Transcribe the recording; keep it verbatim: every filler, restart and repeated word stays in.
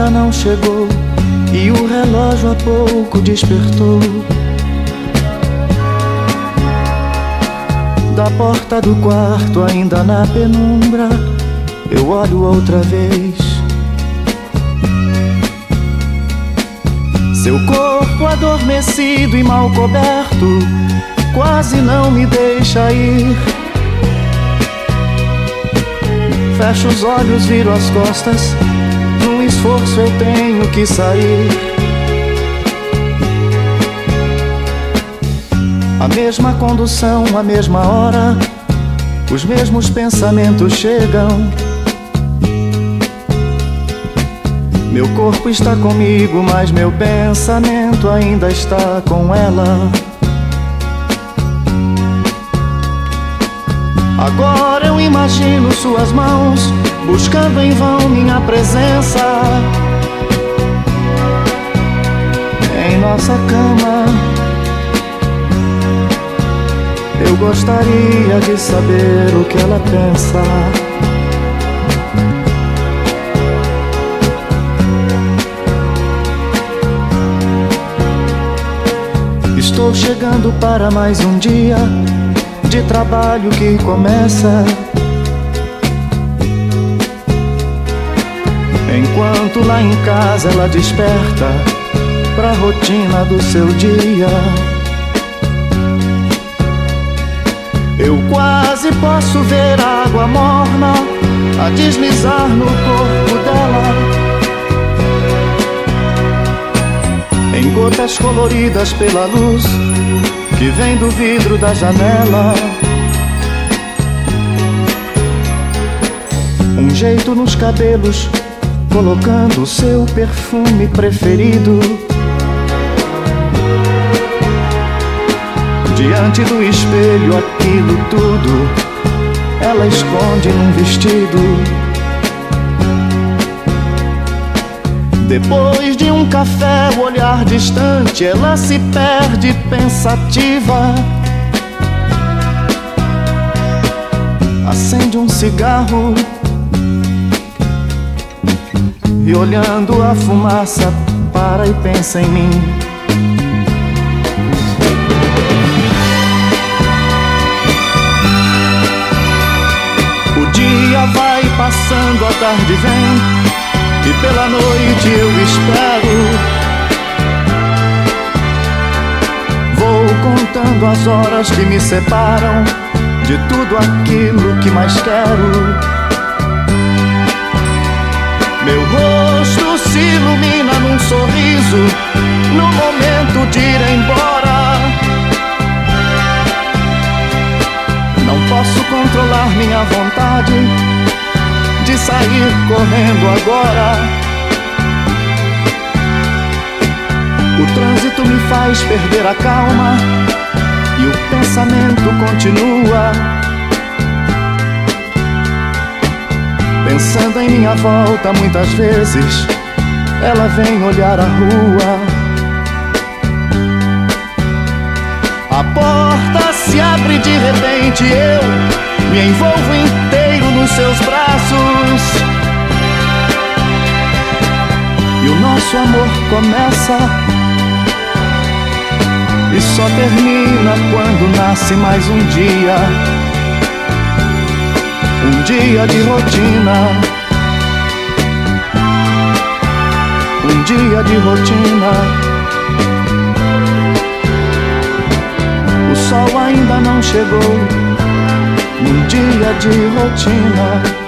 ainda não chegou e o relógio há pouco despertou. Da porta do quarto, ainda na penumbra, eu olho outra vez. Seu corpo adormecido e mal coberto quase não me deixa ir. Fecho os olhos, viro as costas, num esforço eu tenho que sair. A mesma condução, a mesma hora, os mesmos pensamentos chegam. Meu corpo está comigo, mas meu pensamento ainda está com ela. Agora eu imagino suas mãos buscando em vão minha presença em nossa cama. Eu gostaria de saber o que ela pensa. Estou chegando para mais um dia de trabalho que começa. Enquanto lá em casa ela desperta pra rotina do seu dia. Eu quase posso ver a água morna a deslizar no corpo dela, em gotas coloridas pela luz que vem do vidro da janela. Um jeito nos cabelos, colocando o seu perfume preferido. Diante do espelho, aquilo tudo ela esconde num vestido. Depois de um café, o olhar distante, ela se perde pensativa. Acende um cigarro e, olhando a fumaça, para e pensa em mim. O dia vai passando, a tarde vem e pela noite eu espero. Vou contando as horas que me separam de tudo aquilo que mais quero. Meu rosto se ilumina num sorriso no momento de ir embora. Não posso controlar minha vontade de sair correndo agora. O trânsito me faz perder a calma e o pensamento continua, pensando em minha volta. Muitas vezes ela vem olhar a rua. A porta se abre de repente, eu me envolvo inteiro nos seus braços e o nosso amor começa e só termina quando nasce mais um dia. Um dia de rotina, um dia de rotina. O sol ainda não chegou num dia de rotina.